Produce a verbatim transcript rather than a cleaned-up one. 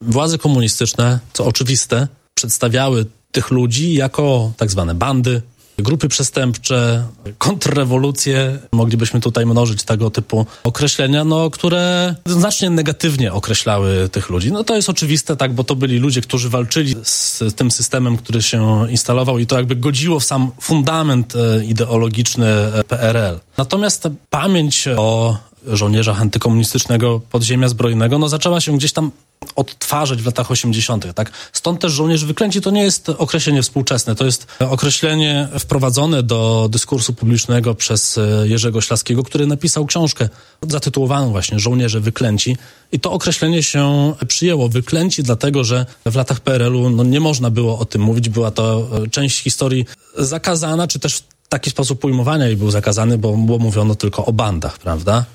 Władze komunistyczne, co oczywiste, przedstawiały tych ludzi jako tak zwane bandy, grupy przestępcze, kontrrewolucje. Moglibyśmy tutaj mnożyć tego typu określenia, no, które znacznie negatywnie określały tych ludzi. No to jest oczywiste, tak, bo to byli ludzie, którzy walczyli z tym systemem, który się instalował i to jakby godziło w sam fundament ideologiczny P R L. Natomiast ta pamięć o żołnierzach antykomunistycznego podziemia zbrojnego, no zaczęła się gdzieś tam odtwarzać w latach osiemdziesiątych, tak? Stąd też żołnierze wyklęci to nie jest określenie współczesne, to jest określenie wprowadzone do dyskursu publicznego przez Jerzego Ślaskiego, który napisał książkę zatytułowaną właśnie Żołnierze wyklęci i to określenie się przyjęło. Wyklęci dlatego, że w latach P R L-u no, nie można było o tym mówić, była to część historii zakazana, czy też taki sposób pojmowania jej był zakazany, bo, bo mówiono tylko o bandach, prawda?